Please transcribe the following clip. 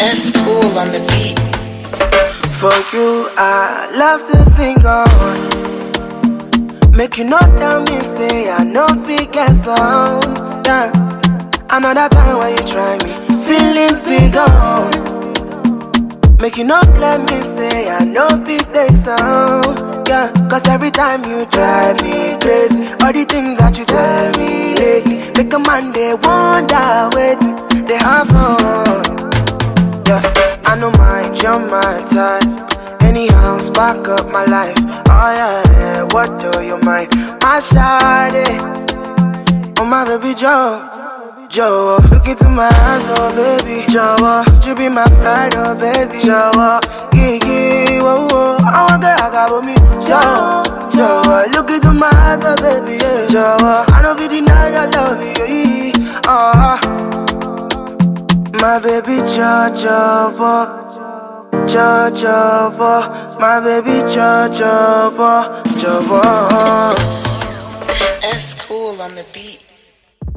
S cool on the beat. For you, I love to sing on. Make you not tell me, say I no fit get sound. Yeah. Another time when you try me, feelings be gone. Make you not let me say I no fit take sound. Yeah. Cause every time you drive me crazy, all the things that you tell me lately make a man they wonder, wait, they have fun. Yeah, I know mind, you're my type. Anyhow, spark up my life. Oh yeah, what do you mind? My shawty, oh my baby Joe, Joe. Look into my eyes, oh baby Joe. Could you be my pride, oh baby Joe? Yeah, whoa, whoa. I want that, I got with me Joe, Joe. Look into my eyes, oh baby, yeah, Joe. I know we deny your love, yeah, my baby Jojo, Jojo, my baby Jojo, Jojo. S cool on the beat.